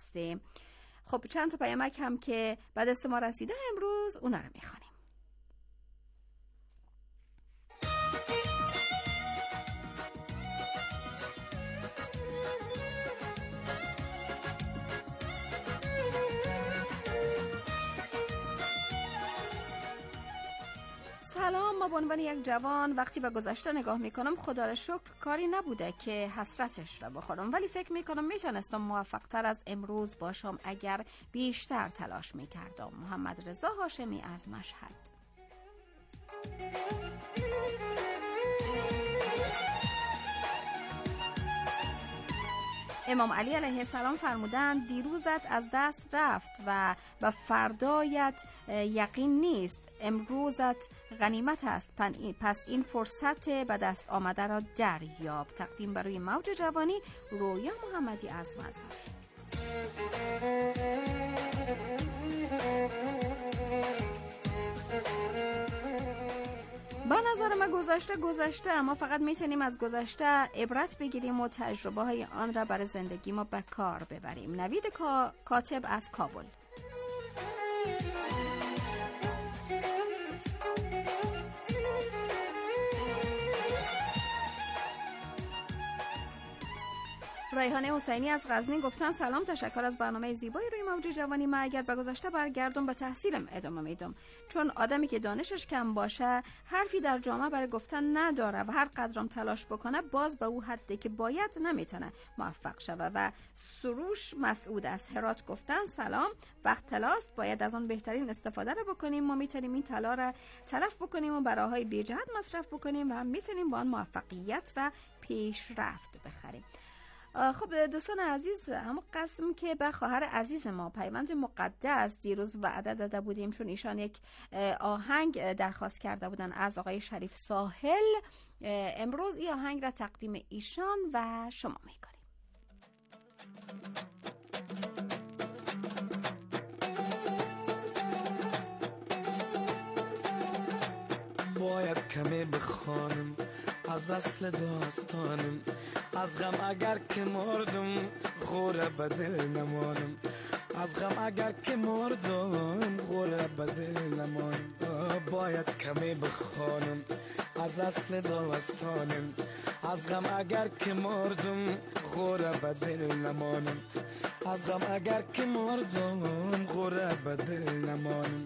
هستیم. خب چند تا پیامک هم که بعد از ما رسیده امروز اونا رو میخوانیم. سلام، ما به عنوان یک جوان وقتی به گذشته نگاه میکنم خدا را شکر کاری نبوده که حسرتش را بخورم، ولی فکر میکنم میتونستم موفق تر از امروز باشم اگر بیشتر تلاش میکردم. محمد رضا هاشمی از مشهد. امام علی علیه السلام فرمودند دیروزت از دست رفت و به فردایت یقین نیست، امروزت غنیمت است، پس این فرصت به دست آمده را دریاب. تقدیم برای موج جوانی، رویا محمدی از مزار. با نظر ما گذشته، اما فقط میتونیم از گذشته عبرت بگیریم و تجربه های آن را برای زندگی ما به کار ببریم. نوید کاتب از کابل. ریحانه حسینی از غزنی گفتن سلام، تشکر از برنامه زیبای روی موج جوانی. من اگر به گذشته برگردم به تحصیلم ادامه میدم، چون آدمی که دانشش کم باشه حرفی در جامعه برای گفتن نداره و هر قدرم تلاش بکنه باز به او حدی که باید نمیتونه موفق شوه. و سروش مسعود از هرات گفتن سلام، وقت طلاست، باید از آن بهترین استفاده رو بکنیم. ما میتونیم این طلا رو تلف بکنیم و براهای بی جهت مصرف بکنیم و هم میتونیم با آن موفقیت و پیشرفت بخریم. خب دوستان عزیز، همون قسم که به خواهر عزیز ما پیوند مقدس دیروز وعده داده بودیم، چون ایشان یک آهنگ درخواست کرده بودن از آقای شریف ساحل، امروز این آهنگ را تقدیم ایشان و شما میکنیم. باید کمی بخوانم از اصل داستانم، از غم اگر که مردم خوره به دل نمانم، از غم اگر که مردم خوره به دل نمانم. باید کمی بخوانم از اصل داستانم، از غم اگر که مردم خوره به دل نمانم، از غم اگر که مردم خوره به دل نمانم.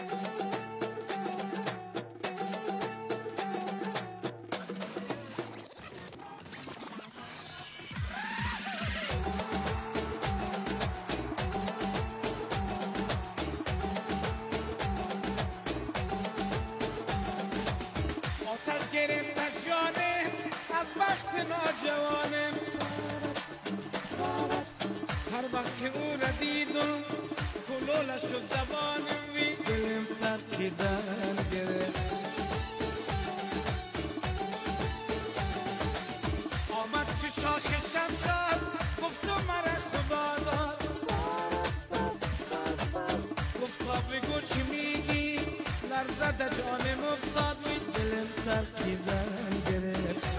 ناجوانم هر وقت که او را دیدم کلولش و زبانم وی دلم ترکیدن گرفت، آمد که شاخشم شد گفت و مرا خدا داد، گفت تا بگو چی میگی لرزد جانم افتاد وی دلم ترکیدن گرفت.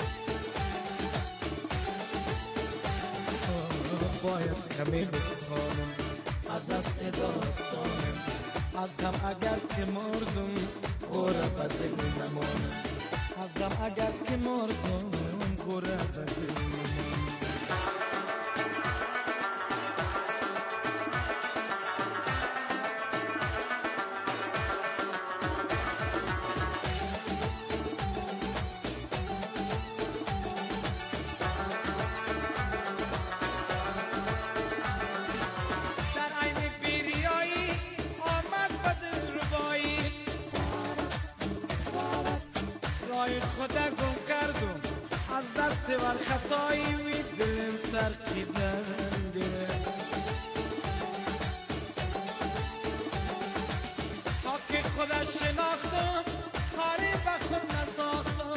باید کمی بخوانم از اصل داستانم، از غم اگر که مردم خوره به دل نمانم، از غم اگر که مردم خوره به دل نمانم. خدا گم کردم از دست ور خطایی وی دلم ترکیدن گرفت، تا که خدا شناختم کاری به خود نساختم،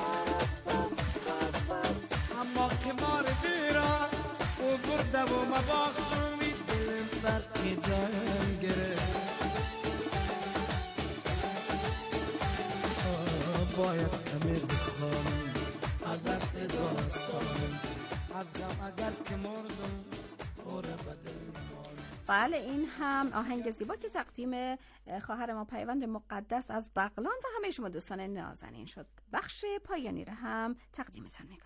اما که مار دیرا او برده و مباختم وی دلم ترکیدن گرفت. باید کمی بخوانم از اصل داستانم، از غم اگر که مردم بله، این هم آهنگ زیبا که تقدیم خواهر ما پیوند مقدس از بغلان و همه شما دوستان نازنین شد. بخش پایانی را هم تقدیمتان میکنیم.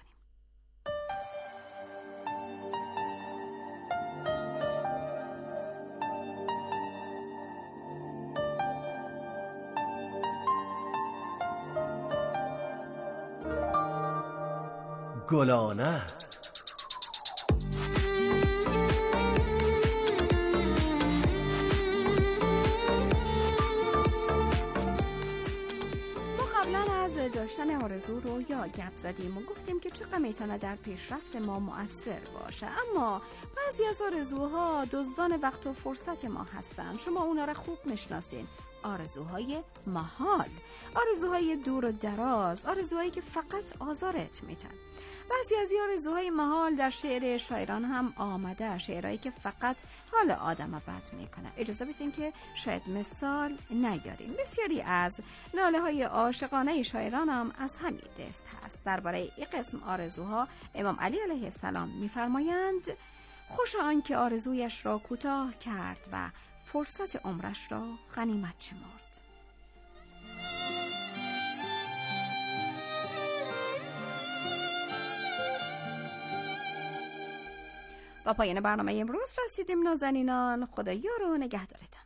گلانه داشتن آرزو رو یا گپ زدیم و گفتیم که چقدر میتونه در پیشرفت ما مؤثر باشه، اما بعضی از آرزوها دزدان وقت و فرصت ما هستن. شما اونا رو خوب میشناسین. آرزوهای محال، آرزوهای دور و دراز، آرزوهایی که فقط آزارت میتن. بعضی از این آرزوهای محال در شعر شاعران هم آمده، شعرهایی که فقط حال آدم بد میکنه. اجازه بدین که شاید مثال نیاریم. بسیاری از ناله های عاشقانه شاعران هم از همین دست هست. درباره این قسم آرزوها امام علی علیه السلام میفرمایند: خوش آن که آرزویش را کوتاه کرد و فرصت عمرش را غنیمت شمرد. با پایان برنامه امروز رسیدیم نازنینان. خدا یار و نگهدارتان.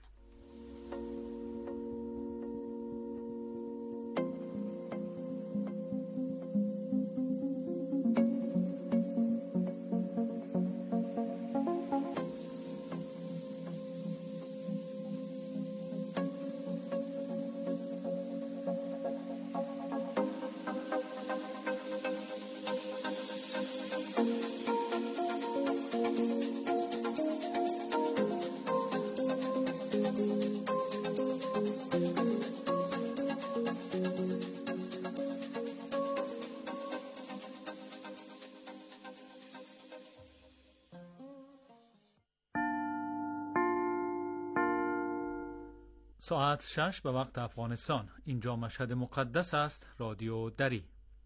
ساعت 6 به وقت افغانستان. اینجا مشهد مقدس است. رادیو دری.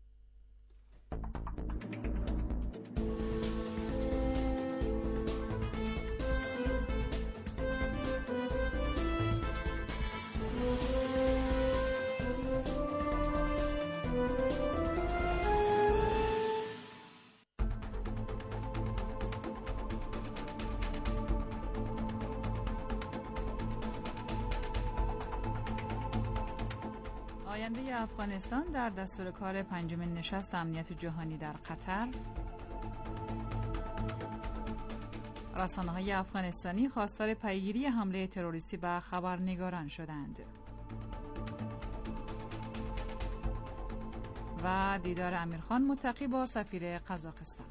آینده افغانستان در دستور کار پنجمین نشست امنیت جهانی در قطر. رسانه‌های افغانستانی خواستار پیگیری حمله تروریستی به خبرنگاران شدند. و دیدار امیرخان متقی با سفیر قزاقستان.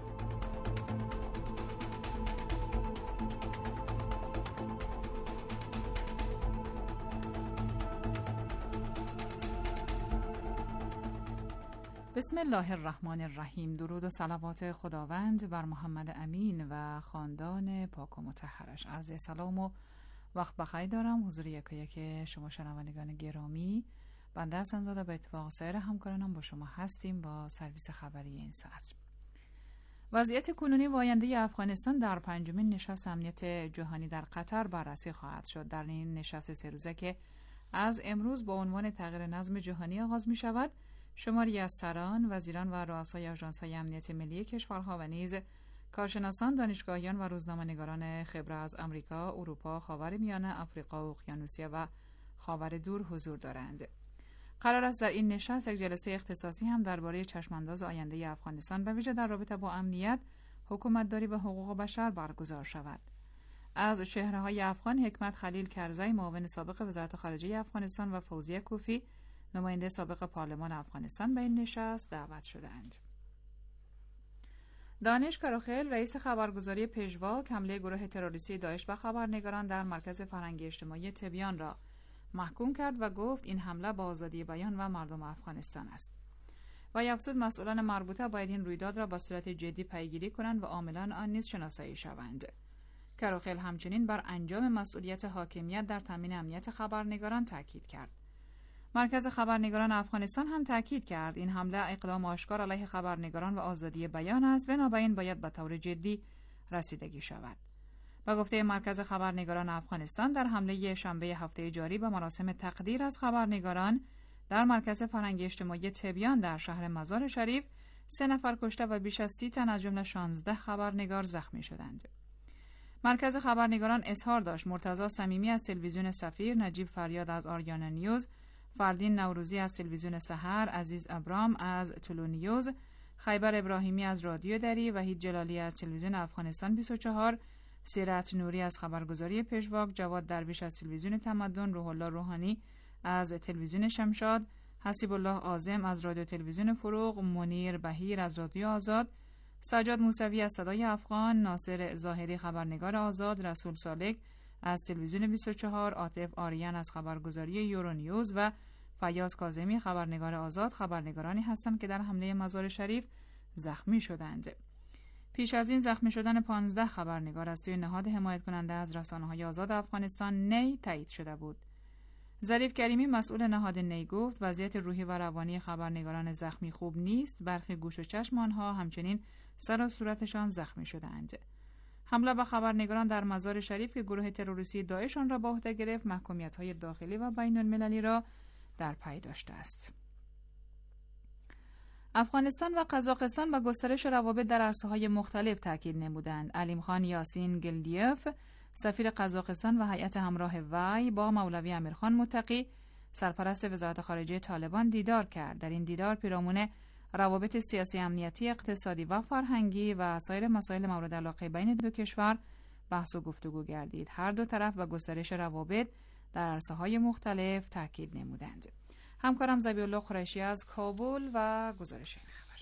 بسم الله الرحمن الرحیم. درود و صلوات خداوند بر محمد امین و خاندان پاک و مطهرش. عرض سلام و وقت بخیر دارم حضور یکایک شما شنوندگان گرامی. بنده حسن زاده به اتفاق سایر همکارانم با شما هستیم با سرویس خبری این ساعت. وضعیت کنونی و آینده افغانستان در پنجمین نشست امنیت جهانی در قطر بررسی خواهد شد. در این نشست 3 روزه که از امروز با عنوان تغییر نظم جهانی آغاز می شود، شماری از سران، وزیران و رؤسای آژانس‌های امنیت ملی کشورها و نیز کارشناسان، دانشگاهیان و روزنامه‌نگاران خبره از آمریکا، اروپا، خاورمیانه، آفریقا، اقیانوسیه و خاور دور حضور دارند. قرار است در این نشست یک جلسه اختصاصی هم درباره چشمانداز آینده افغانستان به ویژه در رابطه با امنیت، حکومتداری و حقوق بشر برگزار شود. از چهره‌های افغان حکمت خلیل کرزی، معاون سابق وزارت خارجه افغانستان و فوزیه کوفی، نماینده سابق پارلمان افغانستان به این نشست دعوت شدند. دانش کاروخیل، رئیس خبرگزاری پژواک، حمله گروه تروریستی داعش به خبرنگاران در مرکز فرهنگی اجتماعی تبیان را محکوم کرد و گفت این حمله با آزادی بیان و مردم افغانستان است. و افزود مسئولان مربوطه باید این رویداد را با صورت جدی پیگیری کنند و عاملان آن نیز شناسایی شوند. کاروخیل همچنین بر انجام مسئولیت حاکمیت در تامین امنیت خبرنگاران تاکید کرد. مرکز خبرنگاران افغانستان هم تاکید کرد این حمله اقدام آشکار علیه خبرنگاران و آزادی بیان است، بنابراین باید به طور جدی رسیدگی شود. با گفته مرکز خبرنگاران افغانستان، در حمله شنبه هفته جاری به مراسم تقدیر از خبرنگاران در مرکز فرهنگی اجتماعی تبیان در شهر مزار شریف 3 نفر کشته و بیش از 30 تن از جمله 16 خبرنگار زخمی شدند. مرکز خبرنگاران اظهار داشت مرتضی صمیمی از تلویزیون سفیر، نجیب فریاد از آریانا نیوز، فردین نوروزی از تلویزیون سحر، عزیز ابرام از طلوع نیوز، خیبر ابراهیمی از رادیو دری، وحید جلالی از تلویزیون افغانستان 24، سیرت نوری از خبرگزاری پژواک، جواد درویش از تلویزیون تمدن، روح الله روحانی از تلویزیون شمشاد، حسیب الله عازم از رادیو تلویزیون فروغ، منیر بهیر از رادیو آزاد، سجاد موسوی از صدای افغان، ناصر ظاهری خبرنگار آزاد، رسول سالک از تلویزیون 24، عاطف آریان از خبرگزاری یورونیوز و فیاض کاظمی خبرنگار آزاد خبرنگارانی هستند که در حمله مزار شریف زخمی شدند. پیش از این زخمی شدن 15 خبرنگار از سوی نهاد حمایت کننده از رسانه‌های آزاد افغانستان نی تایید شده بود. ظریف کریمی مسئول نهاد نی گفت وضعیت روحی و روانی خبرنگاران زخمی خوب نیست، برخی گوش و چشم آنها همچنین سر و صورتشان زخمی شدند. حمله به خبرنگاران در مزار شریف که گروه تروریستی داعش آن را به عهده گرفت، محکومیت‌های داخلی و بین المللی را در پی داشته است. افغانستان و قزاقستان به گسترش روابط در عرصه‌های مختلف تاکید نمودند. علیم خان یاسین گلدیف، سفیر قزاقستان و هیئت همراه وی با مولوی امیرخان متقی، سرپرست وزارت خارجه طالبان دیدار کرد. در این دیدار پیرامون روابط سیاسی، امنیتی، اقتصادی و فرهنگی و سایر مسائل مورد علاقه بین دو کشور بحث و گفتگو گردید. هر دو طرف به گسترش روابط در عرصه‌های مختلف تاکید نمودند. همکارم ذبیح‌الله قریشی از کابل و گزارش این خبر.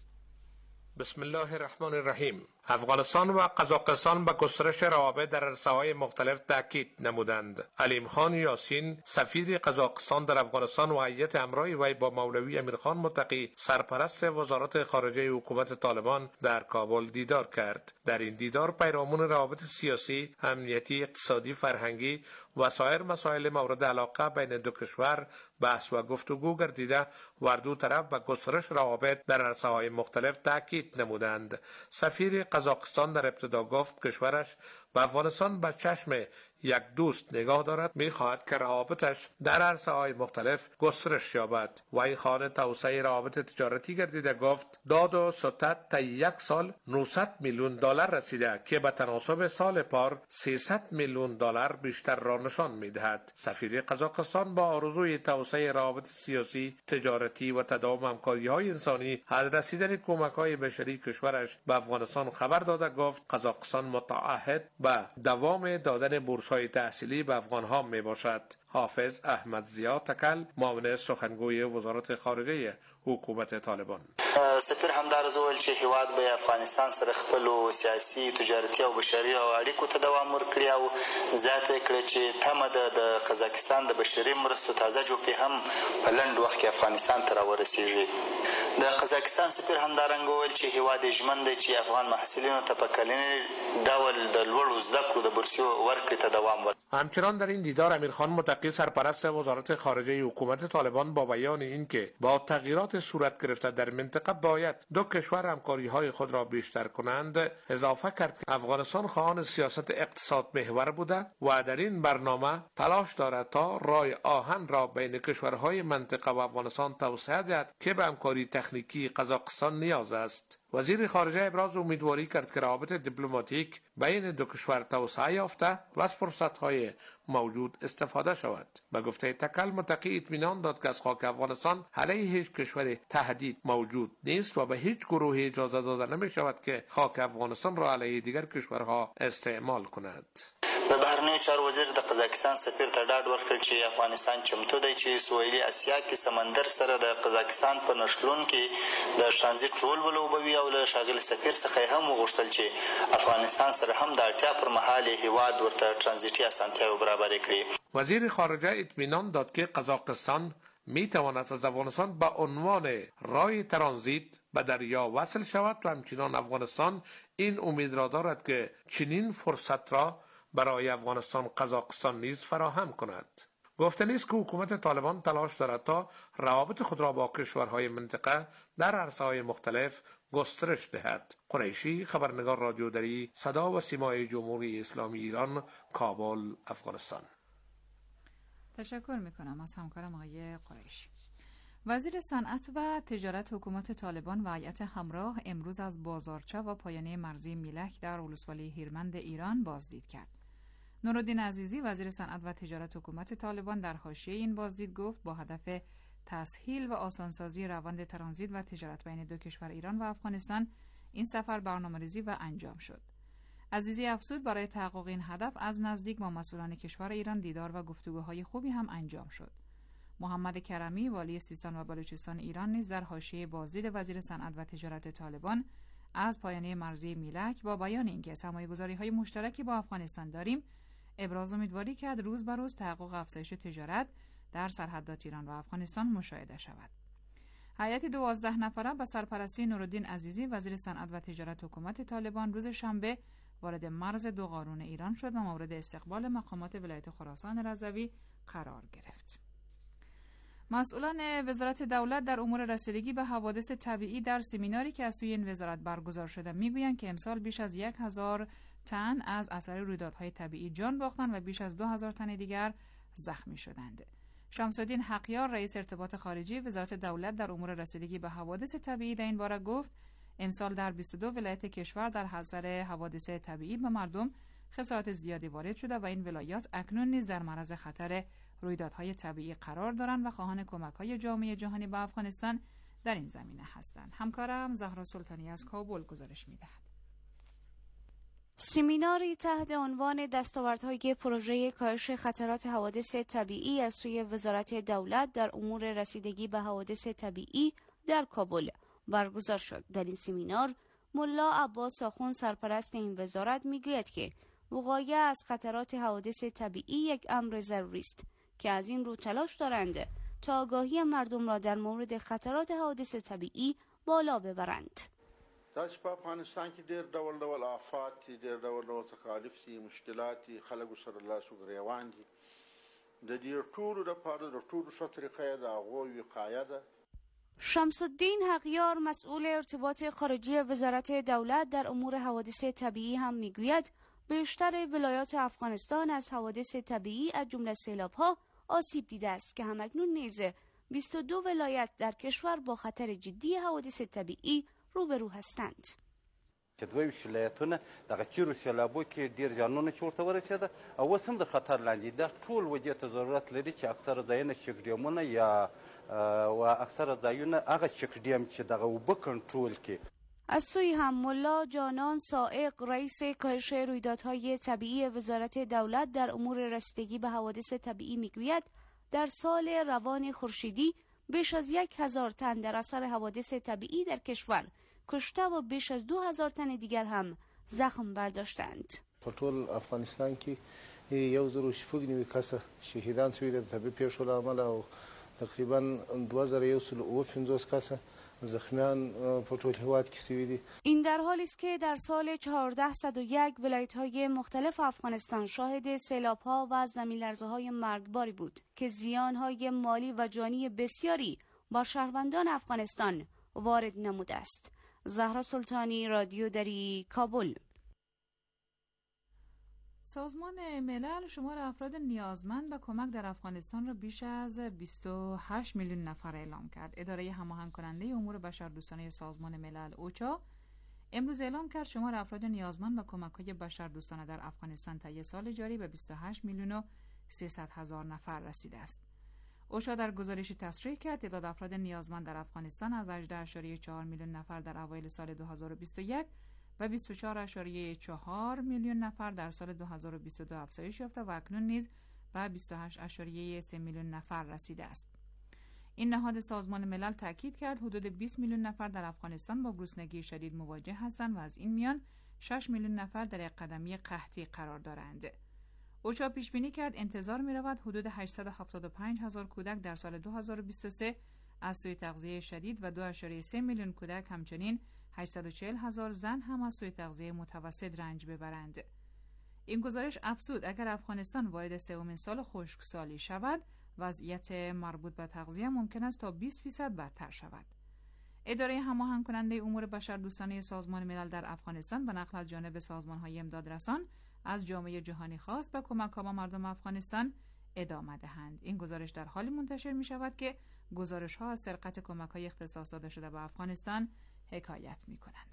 بسم الله الرحمن الرحیم. افغانستان و قزاقستان به گسترش روابط در عرصه‌های مختلف تاکید نمودند. علیم خان یاسین، سفیر قزاقستان در افغانستان و هیئت همراه وی با مولوی امیرخان متقی، سرپرست وزارت خارجه حکومت طالبان در کابل دیدار کرد. در این دیدار پیرامون روابط سیاسی، امنیتی، اقتصادی، فرهنگی و سایر مسائل مورد علاقه بین دو کشور بحث و گفتگو گردیده و دو طرف به گسترش روابط در عرصه‌های مختلف تاکید نمودند. سفیر قزاقستان در ابتدا گفت کشورش به افغانستان به چشم یک دوست نگاه دارد، می‌خواهد که روابطش در عرصه‌های مختلف گسترش یابد. وی خواهان توسعه روابط تجارتی گردیده گفت داد و ستد تا یک سال 900 میلیون دلار رسیده که به تناسب سال پار 300 میلیون دلار بیشتر را نشان می‌دهد. سفیر قزاقستان با آرزوی توسعه روابط سیاسی، تجارتی و تداوم همکاری‌های انسانی از رسیدن کمک‌های بشری کشورش به افغانستان خبر داده گفت قزاقستان متعهد به دوام دادن بورس‌های تحصیلی به افغان‌ها میباشد. حافظ احمد زیا تکل، معاون سخنگوی وزارت خارجه حکومت طالبان. سفیر همدارز وویل چې هیواد به افغانستان سره خپل سیاسي، تجارتي او بشري اړیکو ته دوام ورکړي او زیاته کړي چې تمه د قزاقستان د بشري مرستو تازه جوپې هم په لنډ وخت کې افغانستان ته راورسیږي. د قزاقستان سفیر همدارنګه وویل چې هیواد ژمن دی چې افغان محصلینو ته په کلنی ډول د لوړو زده کړو د بورسیو ورکړې ته دوام ورکړي. همچنان در این دیدار امیرخان متقی، سرپرست وزارت خارجه حکومت طالبان، با بیان اینکه با تغییرات صورت گرفته در منطقه باید دو کشور همکاری‌های خود را بیشتر کنند، اضافه کرد که افغانستان خواهان سیاست اقتصاد محور بوده و در این برنامه تلاش دارد تا راه آهن را بین کشورهای منطقه و افغانستان توسعه دهد که به همکاری تکنیکی قزاقستان نیاز است. وزیر خارجه ابراز امیدواری کرد که روابط دیپلماتیک بین دو کشور توسعه یافته و از فرصت‌های موجود استفاده شود. به گفته تکل متقی اطمینان داد که از خاک افغانستان علیه هیچ کشور تهدید موجود نیست و به هیچ گروهی اجازه داده نمی شود که خاک افغانستان را علیه دیگر کشورها استعمال کند. د بهرنیو چارو وزیر د قزاقستان سفیر ته ډاډ ورکړ چې افغانستان چمتو دی چې سویلي اسیا کې سمندر سره د قزاقستان په نښلون کې د ترانزیت رول ولوبوي او له ښاغلي سفیر څخه هم وغوښتل چې افغانستان سره هم د اړتیا پر مهال هیواد ورته ترانزیتي اسانتیاوې برابرې کړي. وزیر خارجه اطمینان داد که قزاقستان می تواند از افغانستان به عنوان راه ترانزیت به دریا وصل شود و همچنان افغانستان این امید را دارد که چنین فرصت را برای افغانستان قزاقستان نیز فراهم کند. گفتنی است که حکومت طالبان تلاش دارد تا روابط خود را با کشورهای منطقه در عرصه‌های مختلف گسترش دهد. قریشی، خبرنگار رادیودری صدا و سیمای جمهوری اسلامی ایران، کابل، افغانستان. تشکر میکنم از همکارم آقای قریشی. وزیر صنعت و تجارت حکومت طالبان و هیئت همراه امروز از بازارچه و پایانه مرزی میلک در ولسوالی هیرمند ایران بازدید کرد. نورالدین عزیزی وزیر صنعت و تجارت حکومت طالبان در حاشیه این بازدید گفت با هدف تسهیل و آسانسازی روند ترانزیت و تجارت بین دو کشور ایران و افغانستان این سفر برنامه‌ریزی و انجام شد. عزیزی افزود برای تحقق این هدف از نزدیک با مسئولان کشور ایران دیدار و گفتگوهای خوبی هم انجام شد. محمد کرمی والی سیستان و بلوچستان ایران نیز در حاشیه بازدید وزیر صنعت و تجارت طالبان از پایانه مرزی میلک با بیان اینکه سرمایه‌گذاری‌های مشترکی با افغانستان داریم ابراز امیدواری کرد روز به روز تحقق افزایش تجارت در سرحدات ایران و افغانستان مشاهده شود. هیئت 12 نفره به سرپرستی نورالدین عزیزی وزیر صنعت و تجارت حکومت طالبان روز شنبه وارد مرز دو قارون ایران شد و مورد استقبال مقامات ولایت خراسان رضوی قرار گرفت. مسئولان وزارت دولت در امور رسیدگی به حوادث طبیعی در سمیناری که از سوی این وزارت برگزار شده میگویند که امسال بیش از 1000 تن از اثر رویدادهای طبیعی جان باختند و بیش از 2000 تن دیگر زخمی شدند. شمس الدین حقیار رئیس ارتباط خارجی وزارت دولت در امور رسیدگی به حوادث طبیعی در این باره گفت امسال در 22 ولایت کشور در اثر حوادث طبیعی به مردم خسارات زیادی وارد شده و این ولایات اکنون نیز در معرض خطر رویدادهای طبیعی قرار دارند و خواهان کمک‌های جامعه جهانی به افغانستان در این زمینه هستند. همکارم زهرا سلطانی از کابل گزارش می‌دهد. سمیناری تحت عنوان دستاوردهای پروژه کاهش خطرات حوادث طبیعی از سوی وزارت دولت در امور رسیدگی به حوادث طبیعی در کابل برگزار شد. در این سمینار ملا عباس آخوند سرپرست این وزارت میگوید که وقایع از خطرات حوادث طبیعی یک امر ضروری است که از این رو تلاش دارند تا آگاهی مردم را در مورد خطرات حوادث طبیعی بالا ببرند. داسې په افغانستان کې ډېر ډول آفات دي، ډېر ډول تکالیف دي، مشکلات دي، خلکو سره لاس و ګریوان دي. د دې ټولو لپاره د ټولو ښه طریقه یې د هغوی وقایه ده. شمس الدین حقیار مسئول ارتباط خارجی وزارت دولت در امور حوادث طبیعی هم میگوید بیشتر ولایات افغانستان از حوادث طبیعی از جمله سیلاب‌ها آسیب دیده است که همکنون نیز 22 ولایت در کشور با خطر جدی حوادث طبیعی روبرو هستند. چې دوی ولایتونه دغه چیرو سیلابو کې ډیر ځانونه چورته ورسېده او اوس هم د خطر لاندې ده. ټول وجې ته ضرورت لري چې اکثره ځایونه چک ډیمونه یا و اکثره ځایونه هغه چک ډیم چې دغه اوبه کنټرول کړي. از سوی هم ملا جانان سائق رئیس کاهش رویدادهای طبیعی وزارت دولت در امور رسیدگی به حوادث طبیعی میگوید در سال روان خورشیدی بیش از 1000 تن در اثر حوادث طبیعی در کشور کشته و بیش از 2000 تن دیگر هم زخم برداشتند. په ټول افغانستان کې 1000 کسه شهیدان شوي د طبیعي پیښو له امله او تقریبا 2150 کسه زخمیان په ټول هیواد کې شوي دي. این در حالی است که در سال 1401 ولایت‌های مختلف افغانستان شاهد سیلاب‌ها و زمین‌لرزه‌های مرگباری بود که زیان‌های مالی و جانی بسیاری با شهروندان افغانستان وارد نموده است. زهرا سلطانی، رادیودری، کابل. سازمان ملل شمار افراد نیازمند به کمک در افغانستان را بیش از 28 میلیون نفر اعلام کرد. اداره هماهنگ کننده امور بشردوستانه سازمان ملل اوچا امروز اعلام کرد شمار افراد نیازمند به کمک‌های بشردوستانه در افغانستان طی سال جاری به 28 میلیون و 300 هزار نفر رسیده است. اوچا در گزارشی تصریح کرد تعداد افراد نیازمند در افغانستان از 18.4 میلیون نفر در اوایل سال 2021 و 24.4 میلیون نفر در سال 2022 افزایش یافته و اکنون نیز به 28.3 میلیون نفر رسیده است. این نهاد سازمان ملل تاکید کرد حدود 20 میلیون نفر در افغانستان با گرسنگی شدید مواجه هستند و از این میان 6 میلیون نفر در اقدامی قحطی قرار دارند. اوچا پیش بینی کرد انتظار می رود حدود 875 هزار کودک در سال 2023 از سوی تغذیه شدید و 2.3 میلیون کودک همچنین 840 هزار زن هم از سوی تغذیه متوسط رنج ببرند. این گزارش افزود اگر افغانستان وارد سومین سال خشکسالی شود وضعیت مربوط به تغذیه ممکن است تا 20% بدتر شود. اداره هماهنگ کننده امور بشردوستانه سازمان ملل در افغانستان به نقل از جانب سازمان‌های امدادرسان از جامعه جهانی خواست به کمک‌ها به مردم افغانستان ادامه دهند. این گزارش در حالی منتشر می‌شود که گزارش‌ها از سرقت کمک‌های اختصاص داده شده به افغانستان حکایت می‌کنند.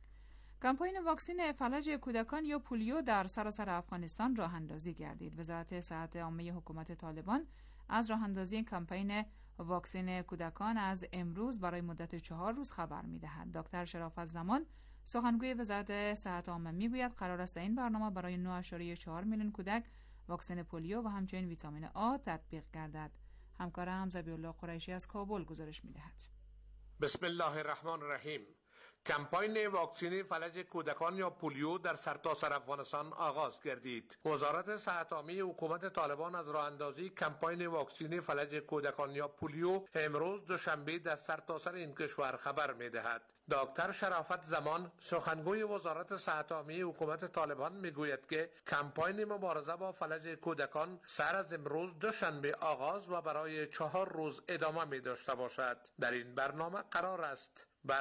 کمپاین واکسن فلج کودکان یا پولیو در سراسر افغانستان راه اندازی گردید. وزارت صحت عامه حکومت طالبان از راه اندازی کمپین واکسن کودکان از امروز برای مدت 4 روز خبر می‌دهد. دکتر شرافت زمان سخنگوی وزارت صحت عامه میگوید قرار است این برنامه برای 9.4 میلیون کودک واکسن پولیو و همچنین ویتامین آ تطبیق گردد. همکارم ذبیح‌الله قریشی از کابل گزارش می‌دهد. بسم الله الرحمن الرحیم. کمپاین واکسینی فلج کودکان یا پولیو در سرتاسر افغانستان آغاز گردید. وزارت صحت عامه حکومت طالبان از راه اندازی کمپاین واکسینی فلج کودکان یا پولیو امروز دوشنبه در سرتاسر این کشور خبر می‌دهد. دکتر شرافت زمان سخنگوی وزارت صحت عامه حکومت طالبان میگوید که کمپاین مبارزه با فلج کودکان سر از امروز دوشنبه آغاز و برای 4 روز ادامه می داشته باشد. در این برنامه قرار است بر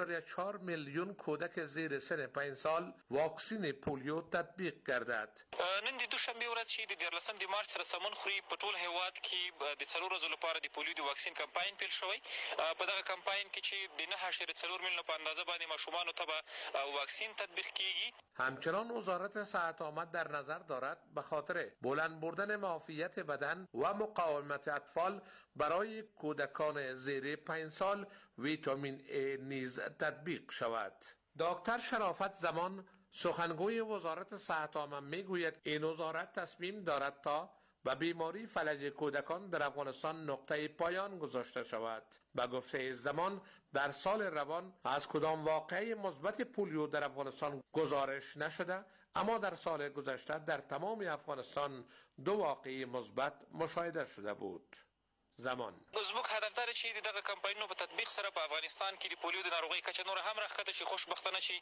9.4 میلیون کودک زیر سن 5 سال واکسین پولیو تطبیق گردد. نن د دوشنبه ورځ چې د 14 مارچ سره سمون خوري په ټول هیواد کې د 4 ورځو لپاره د پولیو د واکسین کمپاین پیل شوی. په دغه کمپاین کې چې د 9.4 میلیون په اندازه باندې ماشومان ته به واکسین تطبیق کیږي. همچنان وزارت صحت عامه در نظر دارد به خاطر بلند بردن معافیت بدن و مقاومت اطفال برای کودکان زیر 5 سال ویتامین A نیز تطبیق شود. دکتر شرافت زمان سخنگوی وزارت صحت عامه میگوید این وزارت تصمیم دارد تا به بیماری فلج کودکان در افغانستان نقطه پایان گذاشته شود. به گفته زمان در سال روان از کدام واقعه مثبت پولیو در افغانستان گزارش نشده، اما در سال گذشته در تمام افغانستان 2 واقعه مثبت مشاهده شده بود. زمان زموږ هدف دا چې دغه کمپاینونو په تطبیق سره په افغانستان کې د پولیو د ناروغۍ کچه نور هم راښکته شي. خوشبختانه چې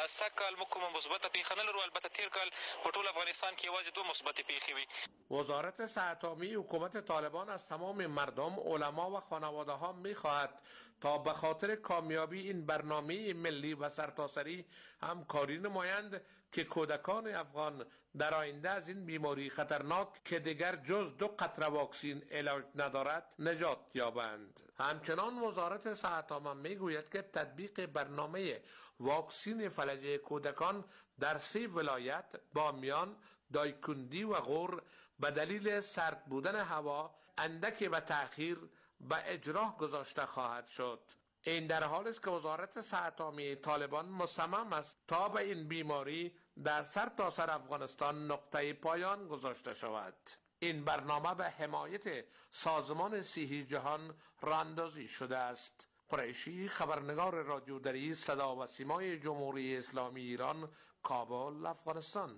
سږ موږ کومه مثبته پیښه نه لرو. البته تیر کال په ټول افغانستان کې یوازې 2 مثبتې پیښې وي. وزارت صحت عامه حکومت طالبان از تمام مردم، علما و خانواده ها می‌خواهد تا به خاطر کامیابی این برنامه ملی و سرتاسری همکاری نمایند که کودکان افغان در آینده از این بیماری خطرناک که دیگر جز 2 قطره واکسین علاج ندارد نجات یابند. همچنان وزارت صحت عامه میگوید که تطبیق برنامه واکسین فلج کودکان در 3 ولایت بامیان، دایکندی و غور به دلیل سرد بودن هوا اندکی به تأخیر به اجرا گذاشته خواهد شد. این در حالی است که وزارت صحت عامه طالبان مصمم است تا به این بیماری در سرتاسر افغانستان نقطه پایان گذاشته شود. این برنامه به حمایت سازمان صحی جهان راه اندازی شده است. قریشی، خبرنگار رادیو دری صدا و سیمای جمهوری اسلامی ایران، کابل، افغانستان.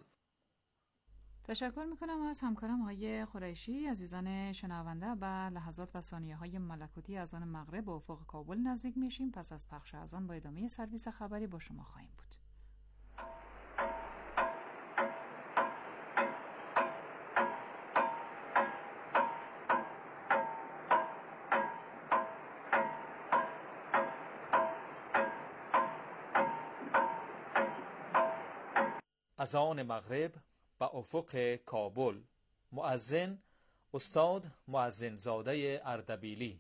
تشکر میکنم از همکارم آقای قریشی. عزیزان شنونده، به لحظات و ثانیه های ملکوتی از آن مغرب به افق کابل نزدیک میشیم. پس از پخش از آن با ادامه سرویس خبری با شما خواهیم بود. از آن مغرب به افق کابل. مؤذن استاد مؤذن زاده اردبیلی.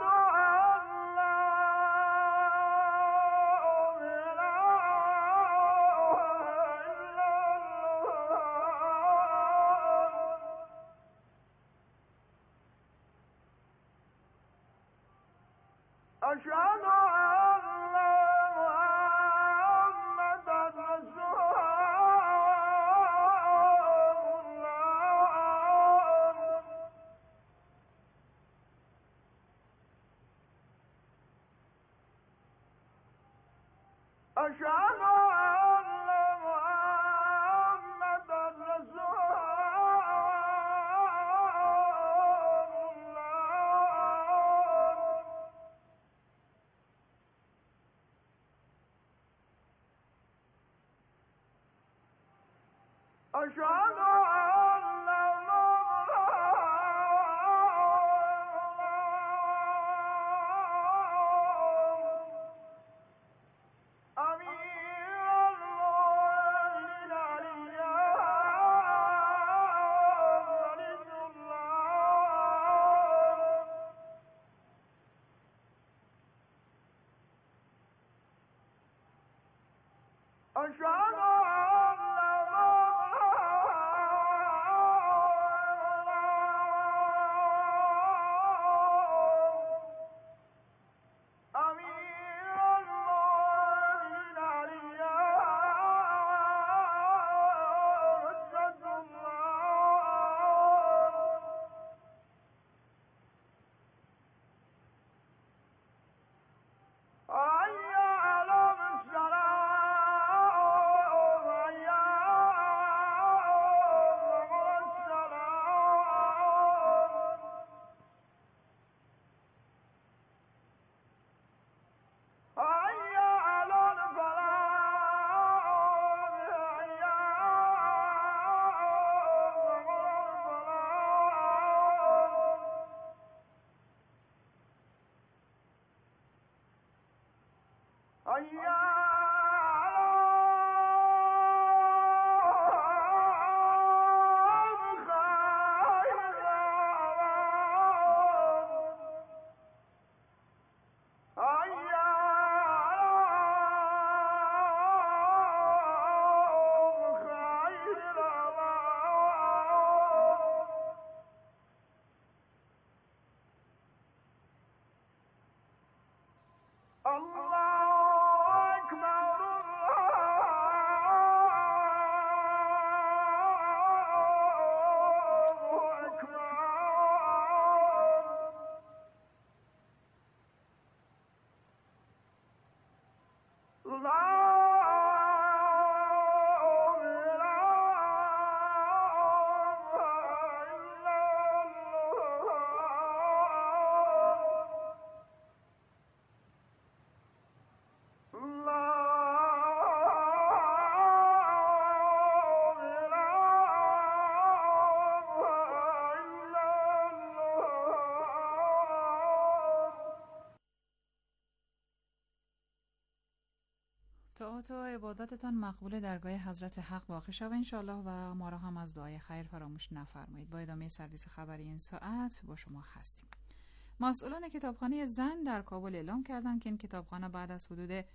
طاعات و عباداتتان مقبول درگاه حضرت حق واقع شود انشاءالله و ما را هم از دعای خیر فراموش نفرمایید. با ادامه سرویس خبری این ساعت با شما هستیم. مسئولان کتابخانه زن در کابل اعلام کردند که این کتابخانه بعد از حدود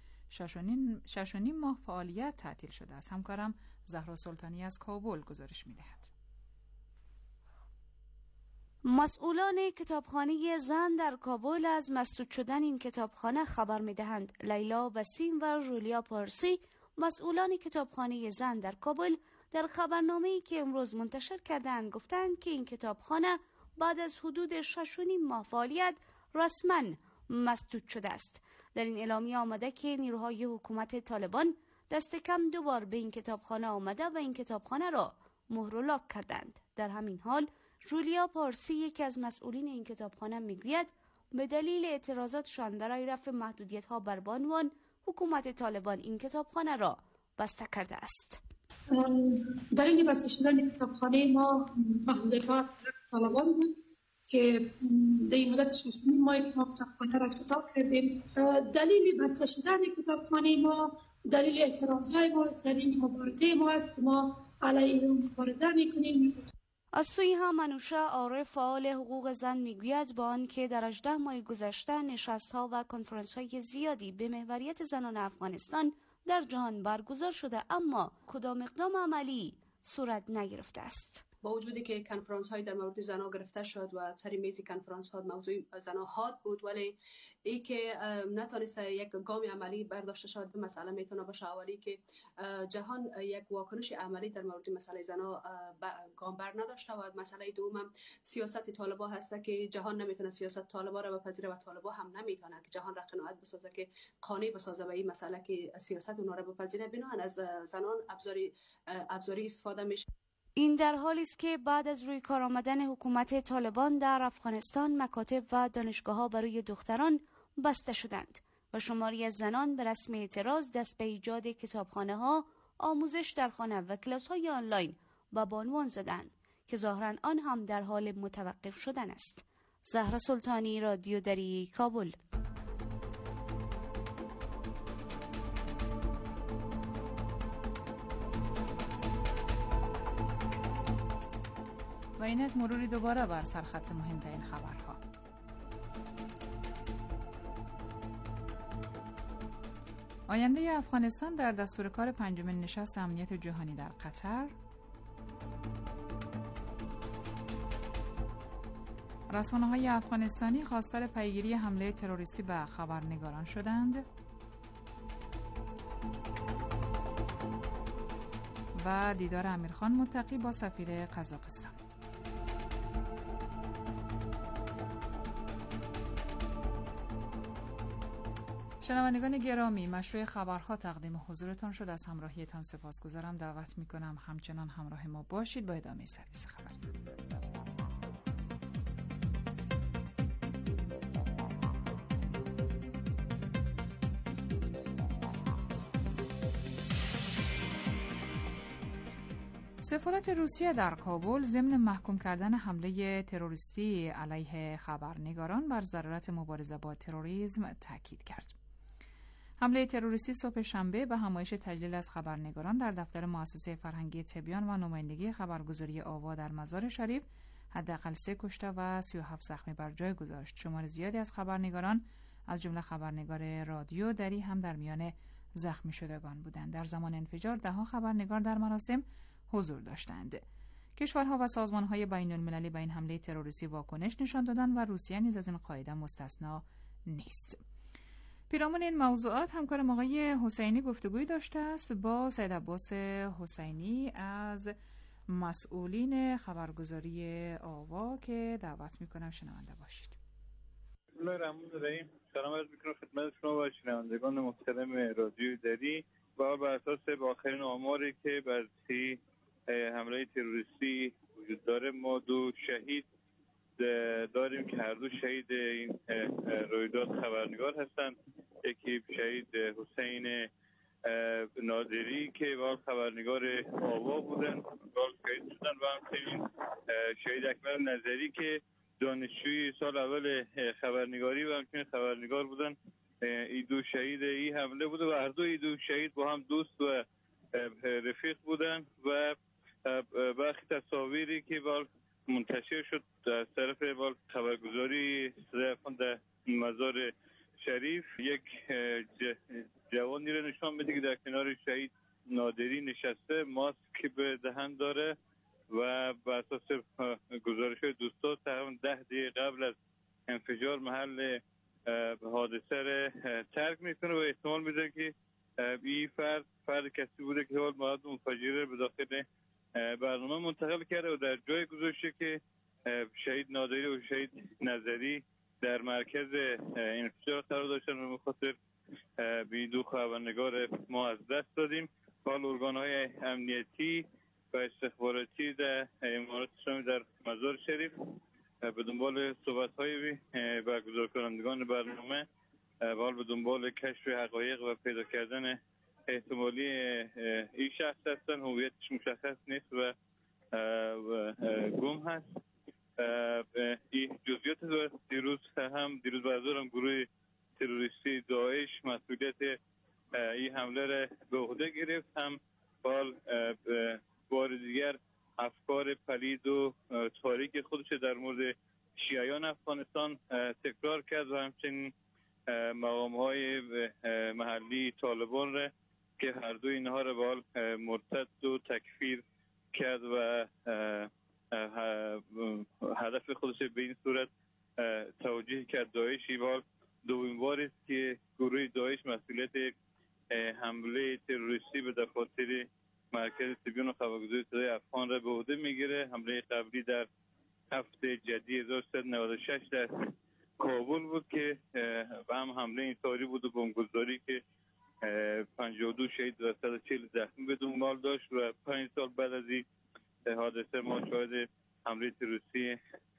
6.5 ماه فعالیت تعطیل شده است. همکارم زهرا سلطانی از کابل گزارش می‌دهد. مسئولان کتابخانه زن در کابل از مسدود شدن این کتابخانه خبر می‌دهند. لیلا بسیم و جولیا پارسی، مسئولان کتابخانه زن در کابل، در خبرنامه‌ای که امروز منتشر کردند گفتند که این کتابخانه بعد از حدود 6.5 ماه فعالیت رسما مسدود شده است. در این اعلامیه آمده که نیروهای حکومت طالبان دست کم 2 بار به این کتابخانه آمده و این کتابخانه را مهر و لاک کردند. در همین حال جولیا پارسی، یکی از مسئولین این کتابخانه، میگوید به دلیل اعتراضاتشان برای رفع محدودیت‌ها بر بانوان، حکومت طالبان این کتابخانه را بسته کرده است. دلیل بسته شدن کتابخانه ما محدودیت‌ها از طالبان بود که در این مدت 6 ماه ما کتابخانه را افتتاح کردیم. دلیل بسته شدن کتابخانه ما دلیل اعتراضهای ما است، دلیل مبارزه ما است که ما علیه مبارزه میکنیم. از سوی هم منوشه عارف فعال حقوق زن میگوید با آنکه در 18 ماه گذشته نشست‌ها و کنفرانس‌های زیادی به محوریت زنان افغانستان در جهان برگزار شده، اما کدام اقدام عملی صورت نگرفته است. با وجودی که کنفرانس های در مورد زنها گرفته شد و سر میز کنفرانس ها موضوع زنها حاد بود، ولی ای که نتونسته یک گام عملی برداشته شد. مسئله میتونه باشه اولی که جهان یک واکنش عملی در مورد مسئله زنها گام بر نداشته و مسئله دوم سیاست طالبان هست که جهان نمیتونه سیاست طالبان را بپذیره و طالبان هم نمیتونه که جهان را قناعت بسازه که قانع بسازه به این مسئله که سیاست اونها را بپذیره. بنابراین از زنان ابزاری استفاده میشه. این در حالی است که بعد از روی کار آمدن حکومت طالبان در افغانستان مکاتب و دانشگاه‌ها برای دختران بسته شدند و شماری از زنان به رسم اعتراض دست به ایجاد کتابخانه‌ها، آموزش در خانه و کلاس‌های آنلاین و بانوان زدند که ظاهراً آن هم در حال متوقف شدن است. زهرا سلطانی، رادیو دری، کابل. و اینک مروری دوباره بر سرخط مهمترین خبرها. آینده افغانستان در دستور کار پنجمین نشست امنیت جهانی در قطر. رسانه‌های افغانستانی خواستار پیگیری حمله تروریستی به خبرنگاران شدند. و دیدار امیرخان متقی با سفیر قزاقستان. شنوندگان گرامی، مشروع خبرها تقدیم حضورتان شد. از همراهیتان سپاسگزارم. دعوت میکنم همچنان همراه ما باشید با ادامه سرویس خبری. سفارت روسیه در کابل ضمن محکوم کردن حمله تروریستی علیه خبرنگاران بر ضرورت مبارزه با تروریسم تاکید کرد. حمله تروریستی صبح شنبه به همایش تجلیل از خبرنگاران در دفتر مؤسسه فرهنگی تبیان و نمایندگی خبرگزاری آوا در مزار شریف حداقل 3 کشته و 37 زخمی بر جای گذاشت. شمار زیادی از خبرنگاران از جمله خبرنگار رادیو دری هم در میان زخمی شدگان بودند. در زمان انفجار 10 خبرنگار در مراسم حضور داشتند. کشورها و سازمان‌های بین‌المللی به این حمله تروریستی واکنش نشان دادند و روسیه نیز از این قاعده مستثنا نیست. پیرامون این موضوعات همکارم آقای حسینی گفتگویی داشته است با سید عباس حسینی از مسئولین خبرگزاری آوا که دعوت میکنم شنونده باشید. بسم الله الرحمن الرحیم. سلام عرض میکنم خدمت شما و شنوندگان محترم رادیو دری. و بر اساس با آخرین آماری که بررسی حمله تروریستی وجود داره، ما 2 شهید داریم که هر 2 شهید این رویداد خبرنگار هستند. یکی شهید حسین نادری که خبرنگار آوا بودن شهید شدن و همچنین شهید اکبر نظری که دانشجوی سال اول خبرنگاری و همچنین خبرنگار بودن. این 2 شهید این حمله بوده و هر 2 شهید با هم دوست و رفیق بودن و برخی تصاویری که منتشر شد از طرف خبرگزاری در مزار شریف، یک جوانی را نشان میده که در کنار شهید نادری نشسته، ماسک به دهن داره و بر اساس گزارش‌های دوستا تقریباً 10 دقیقه قبل از انفجار محل حادثه را ترک میکنه و احتمال میده که این فرد کسی بوده که مواد منفجره به داخل برنامه منتقل کرده و در جای گذاشته که شهید نادری و شهید نظری در مرکز انفجار قرار داشتن و بخاطر به 2 خبرنگار ما از دست دادیم. حال ارگان‌های امنیتی و استخباراتی در امارات اسلامی در مزار شریف به دنبال صحبت‌های برگزار کنندگان برنامه و به دنبال کشف حقایق و پیدا کردن احتمالی این شخص هستن. هویتش مشخص نیست و گم هست. این جزئیات دیروز بردارم گروه تروریستی داعش مسئولیت این حمله را به عهده گرفت. هم بار دیگر افکار پلید و تاریک خودش در مورد شیعیان افغانستان تکرار کرد و همچنین مقام‌های محلی طالبان را که هر دو اینها را به حال مرتد و تکفیر کرد و هدف خودش به این صورت توجیه کرد. داعش ایوال دومین بار است که گروه داعش مسئولیت حمله تروریستی به دفاتر مرکز تبیان و خبرگزاری صدای افغان را به عهده میگیره. حمله قبلی در 7 جدی 1396 در کابل بود که هم حمله انتحاری بود و بمبگذاری که 52 شهید و 140 زخمی به دنبال داشت و 5 سال بعد از این حادثه ما شاهد حمله تروریستی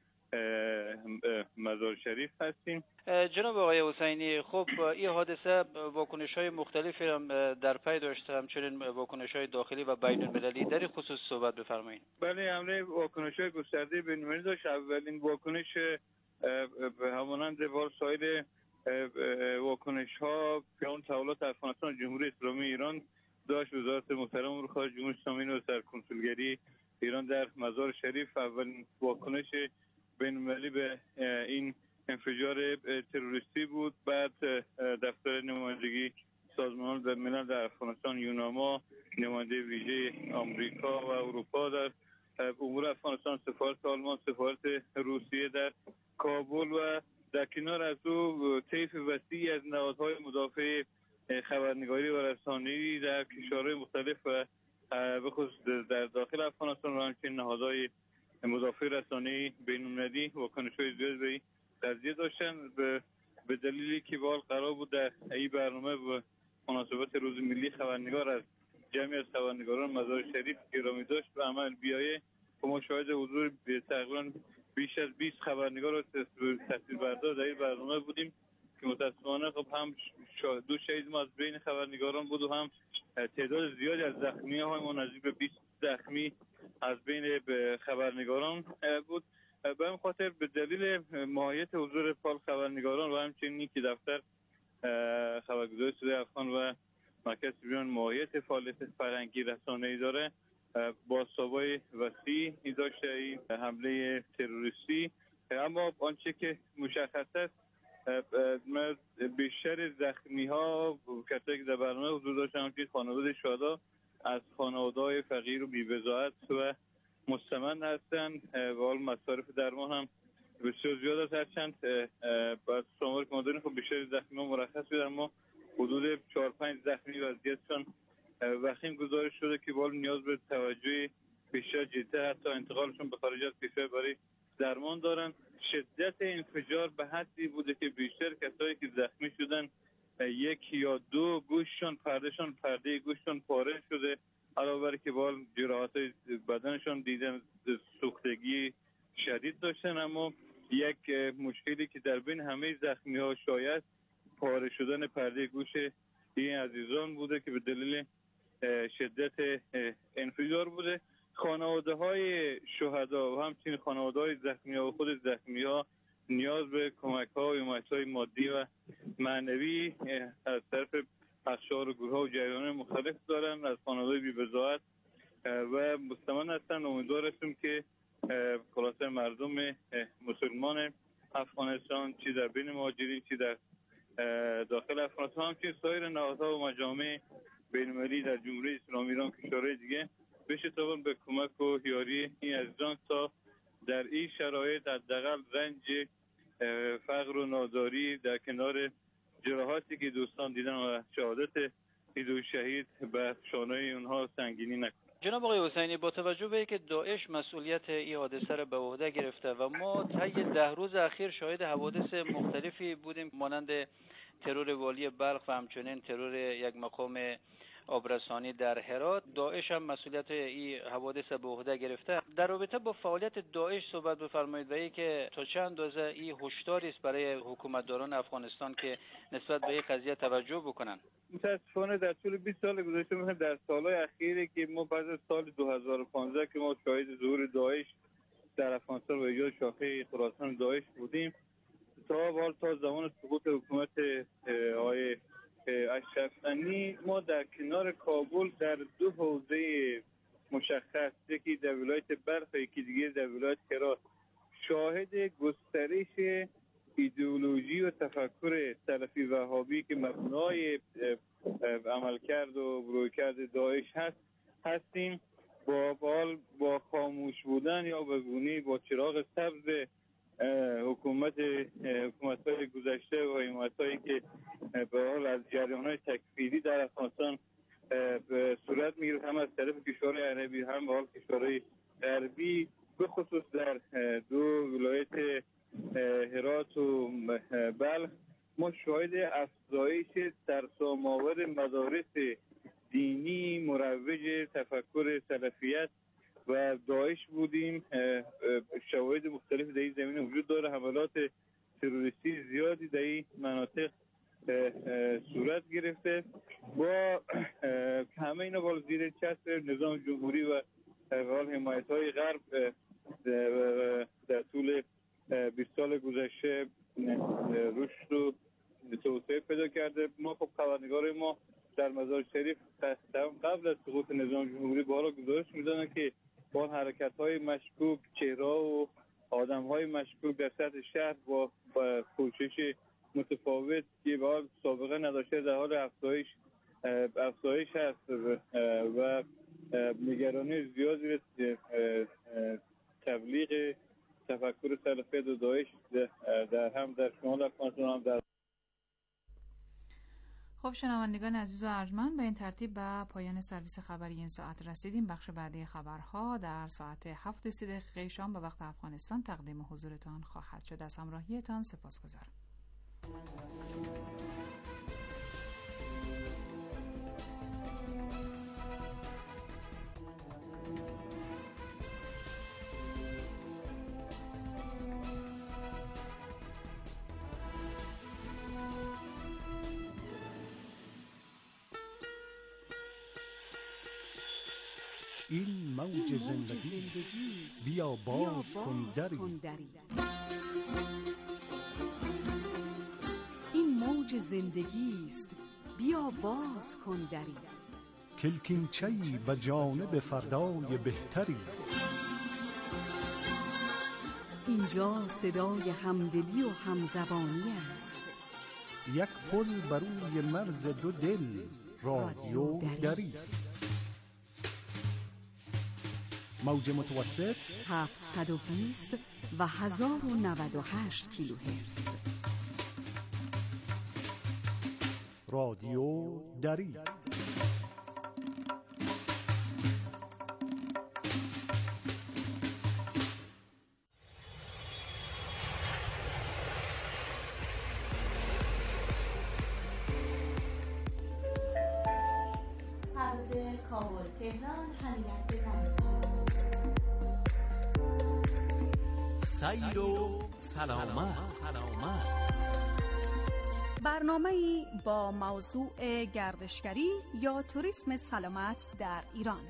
مزار شریف هستیم. جناب آقای حسینی، خب این حادثه واکنش‌های مختلفی هم در پی داشته، همچنین واکنش‌های داخلی و بین المللی. در این خصوص صحبت بفرمایید. بله، حمله واکنش‌های گسترده بین المللی داشت. اولین واکنش همانند سایر واکنش‌ها پیام تحولات افغانستان جمهوری اسلامی ایران داشت. وزارت محترم امور خارجه جمهوری اسلامی و سرکنسولگری ایران در مزار شریف اولین واکنش بین المللی به این انفجار تروریستی بود. بعد دفتر نمایندگی سازمان ملل در افغانستان یوناما، نماینده ویژه آمریکا و اروپا در امور افغانستان، سفارت آلمان، سفارت روسیه در کابل و در کنار از او طیف وسیعی از نهادهای مدافع خبرنگاری و رسانه‌ای در کشورهای مختلف و به خصوص در داخل افغانستان و همچنین نهادهای مدافع رسانه‌ای بین‌المللی واکنش‌های زیاد به این قضیه داشتن به دلیلی که قرار بود در این برنامه و مناسبت روز ملی خبرنگار از جمعی از خبرنگاران مزار شریف گرامی داشت و عمل بیایه و ما شاهد حضور تقریبا بیش از 20 خبرنگار و تصویربردار در این برنامه بودیم که متاسفانه خب هم 2 شهید ما از بین خبرنگاران بود و هم تعداد زیادی از زخمی‌ها ما نزدیک به 20 زخمی از بین خبرنگاران بود. به این خاطر به دلیل ماهیت حضور پال خبرنگاران و همچنین که دفتر خبرگزاری صدای افغان و مرکز تبیان ماهیت فعالیت فرهنگی رسانه‌ای داره، بازتاب‌های وسیعی داشته این حمله تروریستی. اما آنچه که مشخص است بیشتر زخمی‌ها کسایی که در برنامه حضور داشتن همچنین خانواده شهدا از خانواده‌های فقیر و بی‌بضاعت و مستمند هستند و حال مصارف درمان هم بسیار زیاد است. هرچند با شماری که ما داریم خب بیشتر زخمی‌ها مرخص شدن، اما حدود 4-5 زخمی وضعیتشان وخیم گزارش شده که حال نیاز به توجه بیشتر جدی حتی انتقالشون به خارج از کشور برای درمان دارن. شدت انفجار به حدی بوده که بیشتر کسایی که زخمی شدن 1 یا 2 گوششون پرده گوششون پاره شده، علاوه بر که بال جراحات بدنشون دیدن سوختگی شدید داشتن. اما یک مشکلی که در بین همه زخمی ها شایع پاره شدن پرده گوش این عزیزان بوده که به دلیل شدت انفجار بوده. خانواده های شهدا و همچنین خانواده های زخمی ها و خود زخمی ها نیاز به کمک ها و حمایت های مادی و معنوی از طرف اقشار و گروه ها و جریان مختلف دارن از خانواده بی‌بضاعت و مستمند هستن. امیدوار هستیم که خلاصه مردم مسلمان افغانستان چی در بین مهاجرین چی در داخل افغانستان همچنین سایر نهادها و مجامع بین‌المللی در جمهوری اسلامی ایران کشورهای دیگه بشه توان به کمک و یاری این عزیزان تا در این شرایط حداقل رنج فقر و ناداری در کنار جراحاتی که دوستان دیدن و شهادت این 2 شهید به شانه‌ی اونها سنگینی نکنه. جناب آقای حسینی، با توجه به اینکه داعش مسئولیت این حادثه را به عهده گرفته و ما طی 10 روز اخیر شاهد حوادث مختلفی بودیم مانند ترور والی بلخ و همچنین ترور یک مقام آبرسانی در هرات، داعش هم مسئولیت این حوادث به عهده گرفته. در رابطه با فعالیت داعش صحبت بفرمایید و اینکه تا چه اندازه این هشداری است برای حکومتداران افغانستان که نسبت به این قضیه توجه بکنن. متاسفانه در طول 20 سال گذشته مثلا در سالهای اخیری که ما بعد از سال 2015 که ما شاهد ظهور داعش در افغانستان و ایجاد شاخه خراسان داعش بودیم تا زمان سقوط حکومت آقای اشرف غنی ما در کنار کابل در 2 حوزه مشخص، یکی در ولایت بلخ، یکی دیگه در ولایت هرات، شاهد گسترش ایدئولوژی و تفکر سلفی وهابی که مبنای عملکرد و رویکرد داعش هستیم. با خاموش بودن یا به گونه‌ای با چراغ سبز حکومت‌های گذشته و حکومت‌هایی که به حال از جریان‌های تکفیری در افغانستان به صورت میگیره، هم از طرف کشورهای عربی هم به حال کشورهای غربی، به خصوص در دو ولایت هرات و بلخ، ما شاهد افزایش ترسام‌آور مدارس دینی مروج تفکر سلفیت و داعش بودیم. شواهد مختلف در این زمینه وجود داره. حملات تروریستی زیادی در این مناطق صورت گرفته. با همه اینا بالا زیر چتر نظام جمهوری و حمایت‌های غرب در طول 20 سال گذشته رشد و توسعه پیدا کرده. ما خب خبرنگار ما در مزار شریف قبل از سقوط نظام جمهوری بارا گزارش می‌دادن که با حرکت‌های مشکوک، چهره‌ها و آدم‌های مشکوک در سطح شهر با کوشش متفاوت که به حال سابقه نداشته در حال افزایش هست و نگرانی زیادی تبلیغ تفکر سلفیت و داعش در شمال افغانستان هم در. خب شنوندگان عزیز و ارجمند، به این ترتیب به پایان سرویس خبری این ساعت رسیدیم. بخش بعدی خبرها در ساعت 7:30 شام به وقت افغانستان تقدیم حضورتان خواهد شد. از همراهیتان سپاسگزارم. این موج زندگی بیا باز کن دری. این موج زندگی است، بیا باز کن دری. کلکینچه‌ای به جانب فردای بهتری. اینجا صدای همدلی و همزبانی است. یک پل بر روی مرز دو دل، رادیو دری. موج متوسط 720 و 1098 کیلوهرتز. رادیو دری. پرواز کابل تهران حمایت بزنید. سیر و سلامت. برنامه‌ای با موضوع گردشگری یا توریسم سلامت در ایران.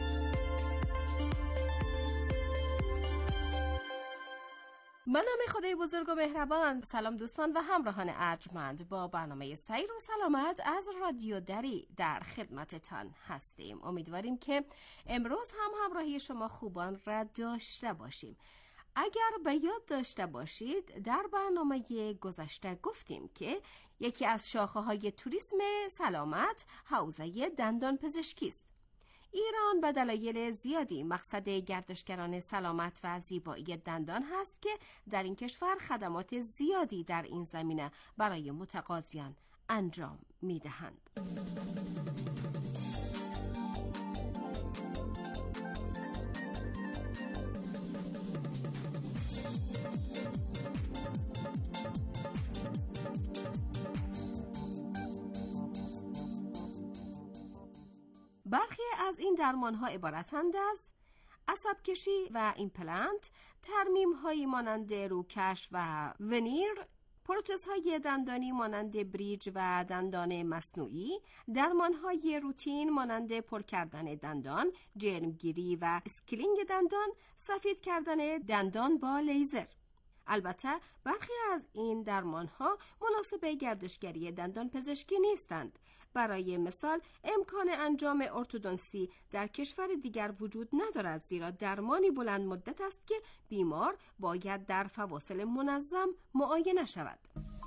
به نام خدای بزرگ و مهربان. سلام دوستان و همراهان ارجمند، با برنامه سیر و سلامت از رادیو دری در خدمتتان هستیم. امیدواریم که امروز هم همراهی شما خوبان را داشته باشیم. اگر به یاد داشته باشید در برنامه گذشته گفتیم که یکی از شاخه‌های توریسم سلامت حوزه دندان پزشکی است. ایران به دلایل زیادی مقصد گردشگران سلامت و زیبایی دندان هست که در این کشور خدمات زیادی در این زمینه برای متقاضیان انجام می‌دهند. برخی از این درمان‌ها عبارتند از عصب کشی و ایمپلنت، ترمیم‌هایی مانند روکش و ونیر، پروتزهای دندانی مانند بریج و دندان مصنوعی، درمان‌های روتین مانند پر کردن دندان، جرمگیری و اسکیلینگ دندان، سفید کردن دندان با لیزر. البته برخی از این درمان‌ها مناسب گردشگری دندان پزشکی نیستند. برای مثال امکان انجام ارتودنسی در کشور دیگر وجود ندارد، زیرا درمانی بلند مدت است که بیمار باید در فواصل منظم معاینه شود.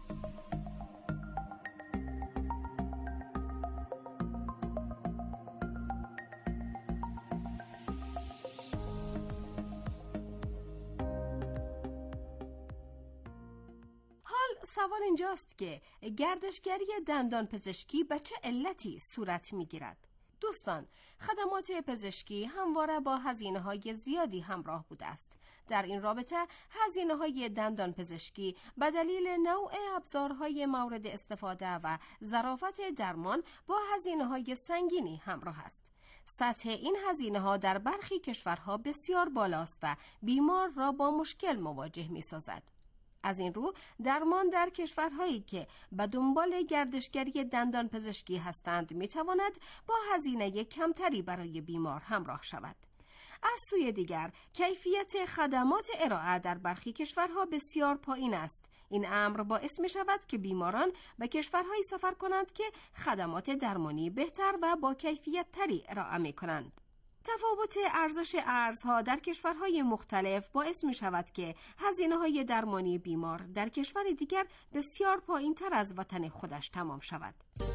سوال اینجاست که گردشگری دندان پزشکی به چه علتی صورت می‌گیرد؟ دوستان، خدمات پزشکی همواره با هزینه‌های زیادی همراه بوده است. در این رابطه هزینه‌های دندان پزشکی به دلیل نوع ابزارهای مورد استفاده و ظرافت درمان با هزینه‌های سنگینی همراه است. سطح این هزینه‌ها در برخی کشورها بسیار بالاست و بیمار را با مشکل مواجه می‌سازد. از این رو درمان در کشورهایی که به دنبال گردشگری دندان پزشکی هستند میتواند با هزینه کمتری برای بیمار همراه شود. از سوی دیگر کیفیت خدمات ارائه در برخی کشورها بسیار پایین است. این امر باعث می شود که بیماران به کشورهایی سفر کنند که خدمات درمانی بهتر و با کیفیت تری ارائه می کنند. تفاوت ارزش ارزها در کشورهای مختلف باعث می شود که هزینه‌های درمانی بیمار در کشور دیگر بسیار پایین‌تر از وطن خودش تمام شود.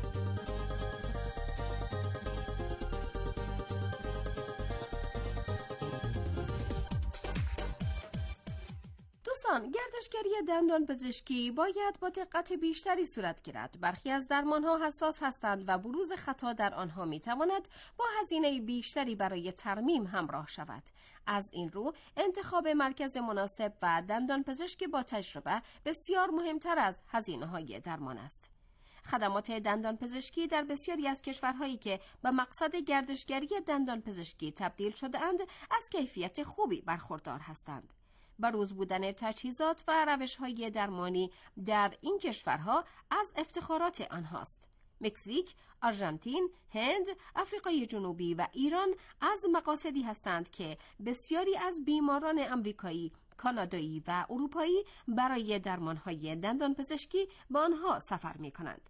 دوستان، گردشگری دندان پزشکی باید با دقت بیشتری صورت گیرد. برخی از درمانها حساس هستند و بروز خطا در آنها میتواند با هزینه بیشتری برای ترمیم همراه شود. از این رو انتخاب مرکز مناسب و دندان پزشکی با تجربه بسیار مهمتر از هزینه‌های درمان است. خدمات دندان پزشکی در بسیاری از کشورهایی که به مقصد گردشگری دندان پزشکی تبدیل شده‌اند از کیفیت خوبی برخوردار هستند. بروز بودن تجهیزات و روش‌های درمانی در این کشورها از افتخارات آنهاست. مکزیک، آرژانتین، هند، آفریقای جنوبی و ایران از مقاصدی هستند که بسیاری از بیماران آمریکایی، کانادایی و اروپایی برای درمان‌های دندان پزشکی به آنها سفر می‌کنند.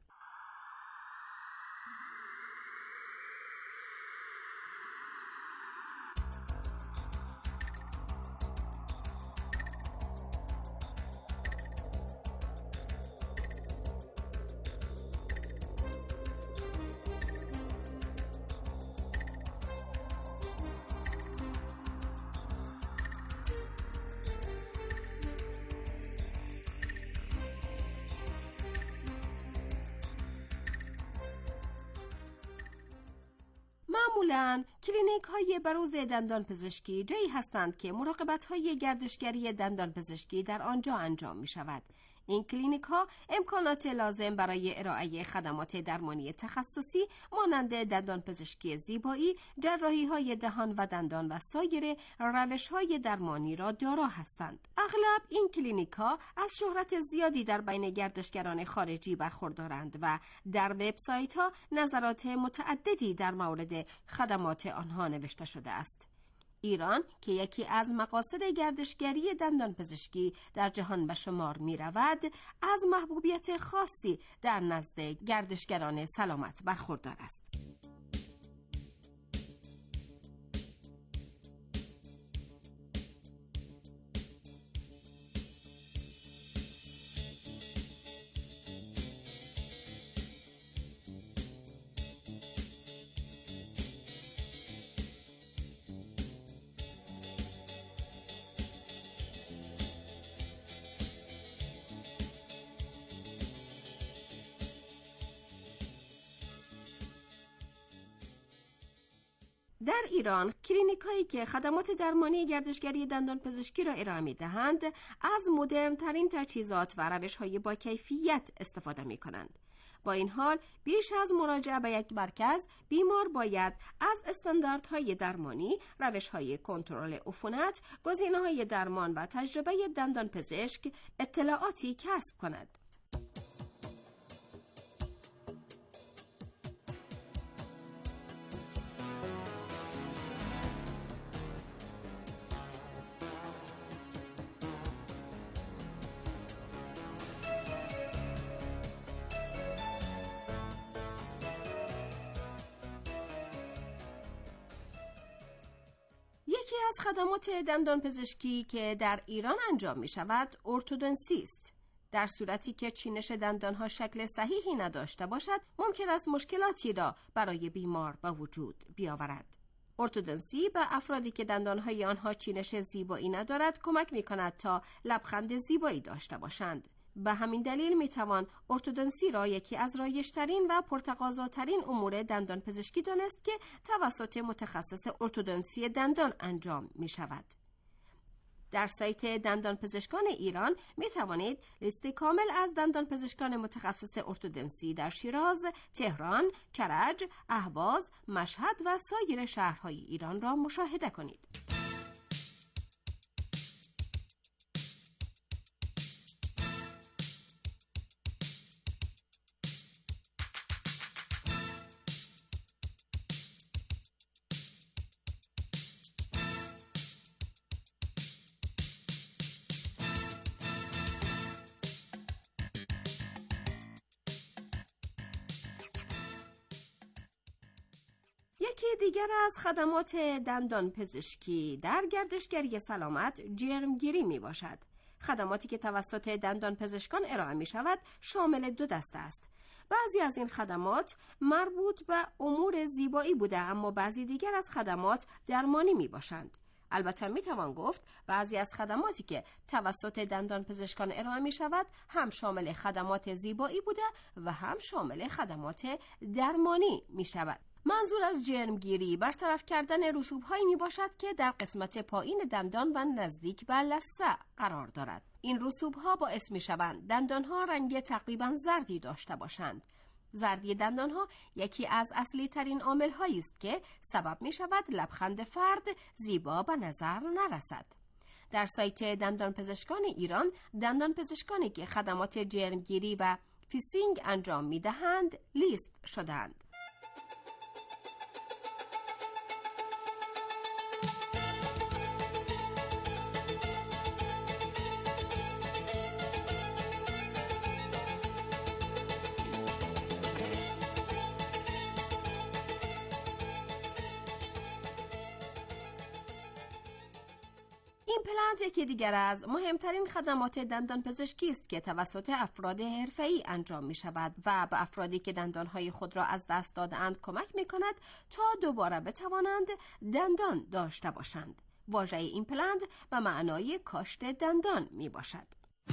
معمولاً کلینیک های بروز دندان پزشکی جایی هستند که مراقبت های گردشگری دندان پزشکی در آنجا انجام می شود. این کلینیک ها امکانات لازم برای ارائه خدمات درمانی تخصصی مانند دندان پزشکی زیبایی، جراحی های دهان و دندان و سایر روش های درمانی را دارا هستند. اغلب این کلینیک ها از شهرت زیادی در بین گردشگران خارجی برخوردارند و در وبسایت ها نظرات متعددی در مورد خدمات آنها نوشته شده است. ایران که یکی از مقاصد گردشگری دندان پزشکی در جهان به شمار می رود، از محبوبیت خاصی در نزد گردشگران سلامت برخوردار است. در ایران کلینیک هایی که خدمات درمانی گردشگری دندان پزشکی را ارائه می دهند از مدرن ترین تجهیزات و روش های با کیفیت استفاده می کنند. با این حال بیش از مراجعه به یک مرکز، بیمار باید از استانداردهای درمانی، روش‌های کنترل عفونت، گزینه‌های درمان و تجربه دندان پزشک اطلاعاتی کسب کند. خدمات دندان پزشکی که در ایران انجام می شود ارتودنسی است. در صورتی که چینش دندانها شکل صحیحی نداشته باشد، ممکن است مشکلاتی را برای بیمار به وجود بیاورد. ارتودنسی به افرادی که دندانهای آنها چینش زیبایی ندارد کمک می کند تا لبخند زیبایی داشته باشند. به همین دلیل می توان ارتودنسی را یکی از رایج‌ترین و پرتقاضاترین امور دندان پزشکی دانست که توسط متخصص ارتودنسی دندان انجام می شود. در سایت دندان پزشکان ایران می توانید لیست کامل از دندان پزشکان متخصص ارتودنسی در شیراز، تهران، کرج، اهواز، مشهد و سایر شهرهای ایران را مشاهده کنید. یکی دیگر از خدمات دندان پزشکی در گردشگری سلامت جرمگیری می باشد. خدماتی که توسط دندان پزشکان ارائه می شود شامل دو دسته است. بعضی از این خدمات مربوط به امور زیبایی بوده، اما بعضی دیگر از خدمات درمانی می باشند. البته می توان گفت بعضی از خدماتی که توسط دندان پزشکان ارائه می شود هم شامل خدمات زیبایی بوده و هم شامل خدمات درمانی می شود. منظور از جرمگیری برطرف کردن رسوب‌هایی می باشد که در قسمت پایین دندان و نزدیک به لثه قرار دارد. این رسوب‌ها باعث می شوند دندان‌ها رنگ تقریباً زردی داشته باشند. زردی دندان‌ها یکی از اصلی ترین عامل‌هایی است که سبب می شود لبخند فرد زیبا به نظر نرسد. در سایت دندان پزشکان ایران، دندان پزشکانی که خدمات جرمگیری و فیسینگ انجام می دهند لیست شدند. ایمپلنت یکی دیگر از مهمترین خدمات دندان پزشکی است که توسط افراد حرفه‌ای انجام می شود و به افرادی که دندانهای خود را از دست داده‌اند کمک می کند تا دوباره بتوانند دندان داشته باشند. واژه ایمپلنت به معنای کاشت دندان می باشد.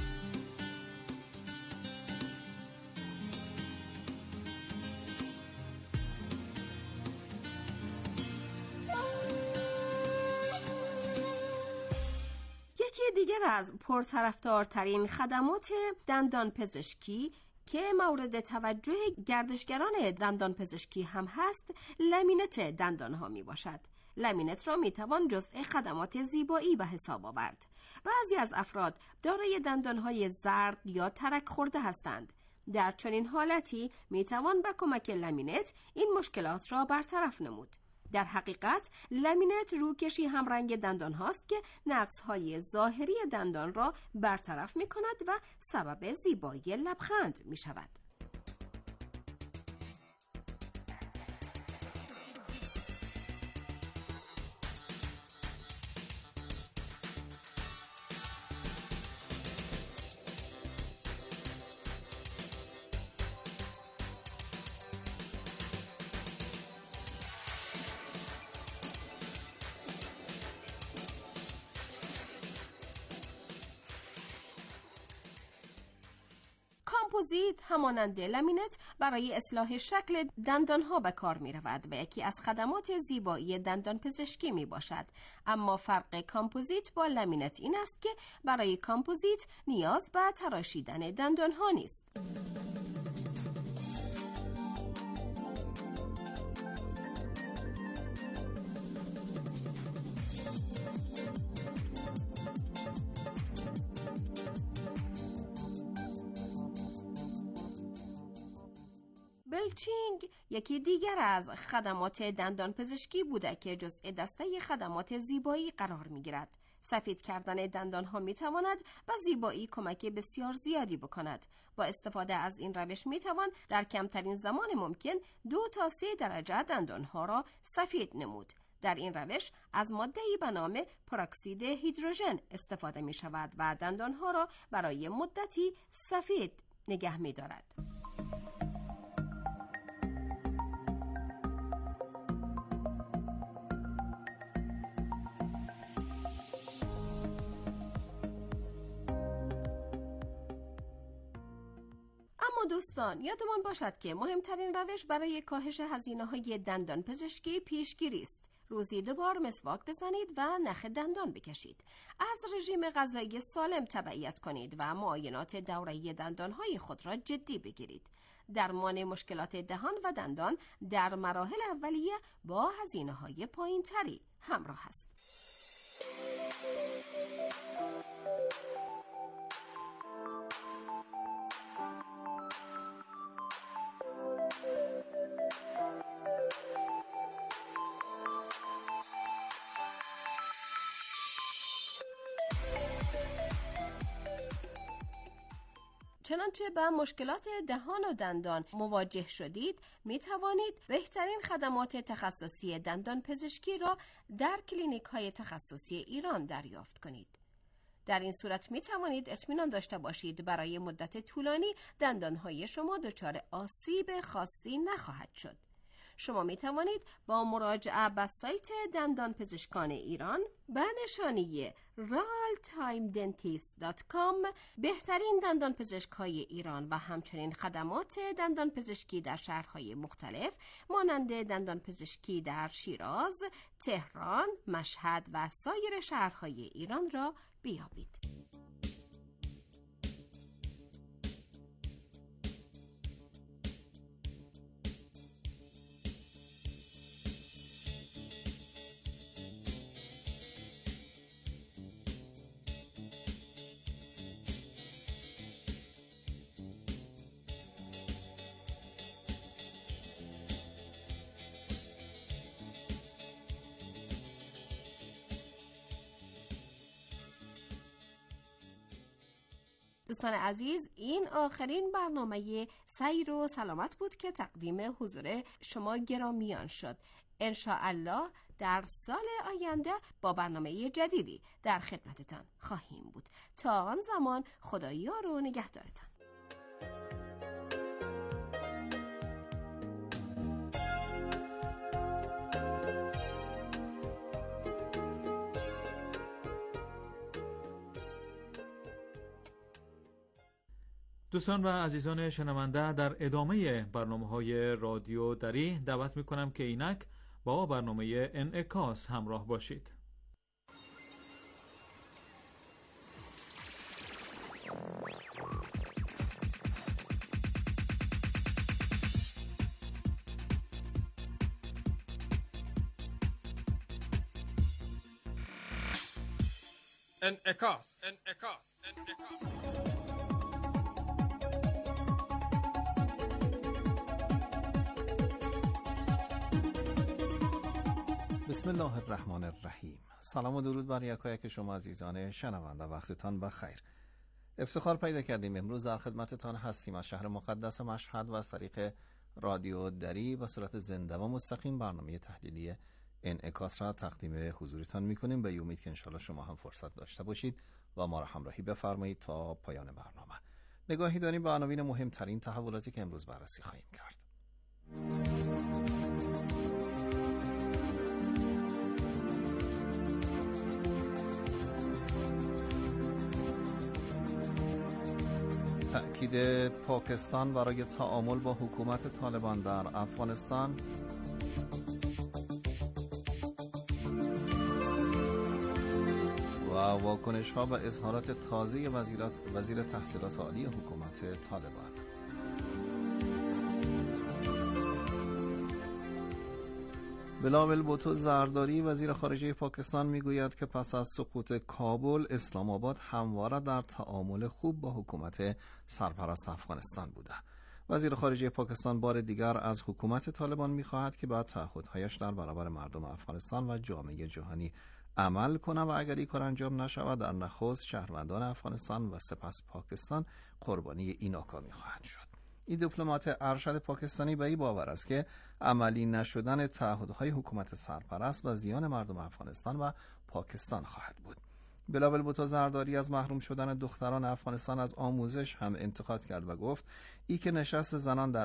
دیگر از پرطرفدارترین خدمات دندان پزشکی که مورد توجه گردشگران دندان پزشکی هم هست، لامینت دندان ها می باشد. لامینت را می توان جزء خدمات زیبایی به حساب آورد. بعضی از افراد دارای دندان های زرد یا ترک خورده هستند. در چنین حالتی می توان به کمک لامینت این مشکلات را برطرف نمود. در حقیقت لامینت روکشی همرنگ دندان هاست که نقص های ظاهری دندان را برطرف می کند و سبب زیبایی لبخند می شود. کامپوزیت همانند لامینت برای اصلاح شکل دندانها به کار می رود و یکی از خدمات زیبایی دندان پزشکی می باشد. اما فرق کامپوزیت با لامینت این است که برای کامپوزیت نیاز به تراشیدن دندانها نیست. بلچینگ یکی دیگر از خدمات دندان پزشکی بوده که جزء دسته خدمات زیبایی قرار می گیرد. سفید کردن دندان ها می تواند به زیبایی کمک بسیار زیادی بکند. با استفاده از این روش می توان در کمترین زمان ممکن 2 تا 3 درجه دندان ها را سفید نمود. در این روش از ماده‌ای به نام پراکسید هیدروژن استفاده می شود و دندانها را برای مدتی سفید نگه می دارد. دوستان یادمان باشد که مهمترین روش برای کاهش هزینه‌های دندان پزشکی پیشگیری است. روزی 2 بار مسواک بزنید و نخ دندان بکشید. از رژیم غذایی سالم تبعیت کنید و معاینات دوره‌ای دندان‌های خود را جدی بگیرید. درمان مشکلات دهان و دندان در مراحل اولیه با هزینه‌های پایین‌تری همراه است. چنانچه با مشکلات دهان و دندان مواجه شدید، می توانید بهترین خدمات تخصصی دندان پزشکی را در کلینیک های تخصصی ایران دریافت کنید. در این صورت می توانید اطمینان داشته باشید برای مدت طولانی دندان های شما دچار آسیب خاصی نخواهد شد. شما می توانید با مراجعه به سایت دندان پزشکان ایران به نشانی realtimedentist.com بهترین دندان پزشک‌های ایران و همچنین خدمات دندان پزشکی در شهرهای مختلف مانند دندان پزشکی در شیراز، تهران، مشهد و سایر شهرهای ایران را بیابید. دوستان عزیز، این آخرین برنامه سیر و سلامت بود که تقدیم حضور شما گرامیان شد. انشاءالله در سال آینده با برنامه جدیدی در خدمتتان خواهیم بود. تا آن زمان خدایار و نگهدارتان. دوستان و عزیزان شنونده، در ادامه برنامه‌های رادیو دری دعوت می‌کنم که اینک با برنامه انعکاس همراه باشید. انعکاس. بسم الله الرحمن الرحیم. سلام و درود بر یکایک شما عزیزان شنونده، وقتتان بخیر. افتخار پیدا کردیم امروز در خدمتتان هستیم از شهر مقدس مشهد و از طریق رادیو دری به صورت زنده و مستقیم برنامه تحلیلی انعکاس را تقدیم حضورتان میکنیم. به امید که انشاءالله شما هم فرصت داشته باشید و ما را همراهی بفرمایید تا پایان برنامه. نگاهی داریم به عناوین مهمترین تحولاتی که امروز بررسی خواهیم کرد. تأکید پاکستان برای تعامل با حکومت طالبان در افغانستان، و واکنش ها به اظهارات تازه وزیر تحصیلات عالی حکومت طالبان. بلاول بوتو زرداری وزیر خارجه پاکستان میگوید که پس از سقوط کابل، اسلام آباد همواره در تعامل خوب با حکومت سرپرست افغانستان بوده. وزیر خارجه پاکستان بار دیگر از حکومت طالبان میخواهد که بعد تعهدهایش در برابر مردم افغانستان و جامعه جهانی عمل کنه و اگر این کار انجام نشود در نخست شهروندان افغانستان و سپس پاکستان قربانی این ناکامی خواهند شد. این دیپلمات ارشد پاکستانی به این باور است که عملی نشدن تعهدهای حکومت سرپرست و زیان مردم افغانستان و پاکستان خواهد بود. بلاول بوتو زرداری از محروم شدن دختران افغانستان از آموزش هم انتقاد کرد و گفت ای که نشست زنان در